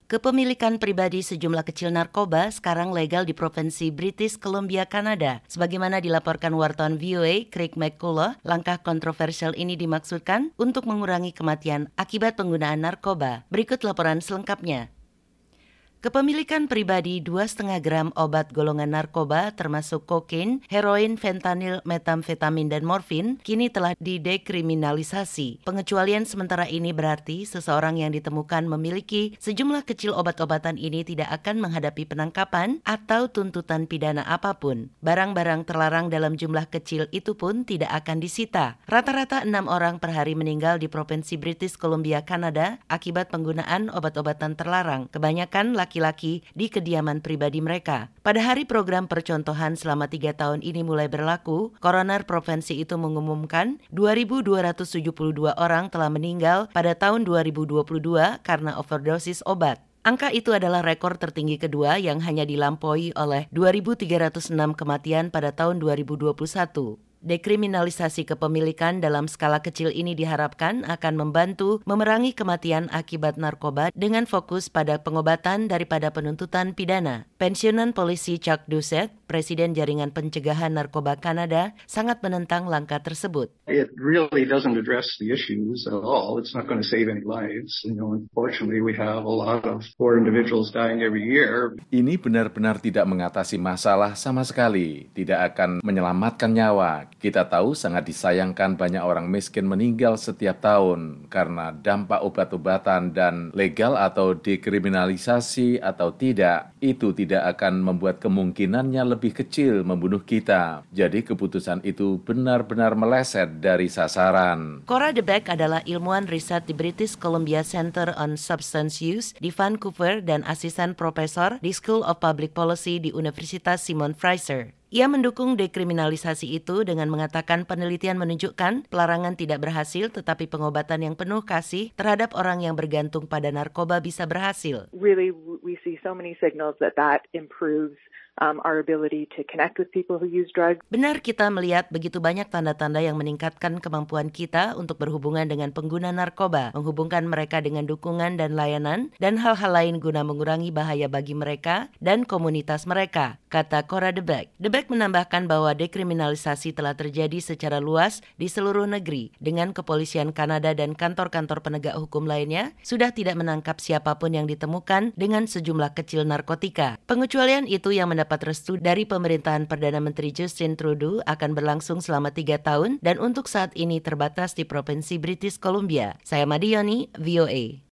Kepemilikan pribadi sejumlah kecil narkoba sekarang legal di Provinsi British Columbia, Kanada. Sebagaimana dilaporkan wartawan VOA, Craig McCullough, langkah kontroversial ini dimaksudkan untuk mengurangi kematian akibat penggunaan narkoba. Berikut laporan selengkapnya. Kepemilikan pribadi 2,5 gram obat golongan narkoba termasuk kokain, heroin, fentanyl, metamfetamin, dan morfin kini telah didekriminalisasi. Pengecualian sementara ini berarti seseorang yang ditemukan memiliki sejumlah kecil obat-obatan ini tidak akan menghadapi penangkapan atau tuntutan pidana apapun. Barang-barang terlarang dalam jumlah kecil itu pun tidak akan disita. Rata-rata 6 orang per hari meninggal di Provinsi British Columbia, Kanada akibat penggunaan obat-obatan terlarang. Kebanyakan laki-laki di kediaman pribadi mereka. Pada hari program percontohan selama 3 tahun ini mulai berlaku, koroner provinsi itu mengumumkan 2.272 orang telah meninggal pada tahun 2022 karena overdosis obat. Angka itu adalah rekor tertinggi kedua yang hanya dilampaui oleh 2.306 kematian pada tahun 2021. Dekriminalisasi kepemilikan dalam skala kecil ini diharapkan akan membantu memerangi kematian akibat narkoba dengan fokus pada pengobatan daripada penuntutan pidana. Pensiunan polisi Chuck Doucette, Presiden Jaringan Pencegahan Narkoba Kanada, sangat menentang langkah tersebut. It really doesn't address the issues at all. It's not going to save any lives. Unfortunately, we have a lot of poor individuals dying every year. Ini benar-benar tidak mengatasi masalah sama sekali, tidak akan menyelamatkan nyawa. Kita tahu sangat disayangkan banyak orang miskin meninggal setiap tahun karena dampak obat-obatan dan legal atau dekriminalisasi atau tidak, itu tidak akan membuat kemungkinannya lebih kecil membunuh kita. Jadi keputusan itu benar-benar meleset dari sasaran. Cora DeBeck adalah ilmuwan riset di British Columbia Center on Substance Use di Vancouver dan asisten profesor di School of Public Policy di Universitas Simon Fraser. Ia mendukung dekriminalisasi itu dengan mengatakan penelitian menunjukkan pelarangan tidak berhasil tetapi pengobatan yang penuh kasih terhadap orang yang bergantung pada narkoba bisa berhasil. Really, we see so many signals that improves our ability to connect with people who use drugs. Benar, kita melihat begitu banyak tanda-tanda yang meningkatkan kemampuan kita untuk berhubungan dengan pengguna narkoba, menghubungkan mereka dengan dukungan dan layanan, dan hal-hal lain guna mengurangi bahaya bagi mereka dan komunitas mereka, kata Cora DeBeck. DeBeck menambahkan bahwa dekriminalisasi telah terjadi secara luas di seluruh negeri, dengan kepolisian Kanada dan kantor-kantor penegak hukum lainnya sudah tidak menangkap siapapun yang ditemukan dengan sejumlah kecil narkotika. Pengecualian itu yang mendapat restu dari pemerintahan Perdana Menteri Justin Trudeau akan berlangsung selama 3 tahun dan untuk saat ini terbatas di Provinsi British Columbia. Saya Madioni, VOA.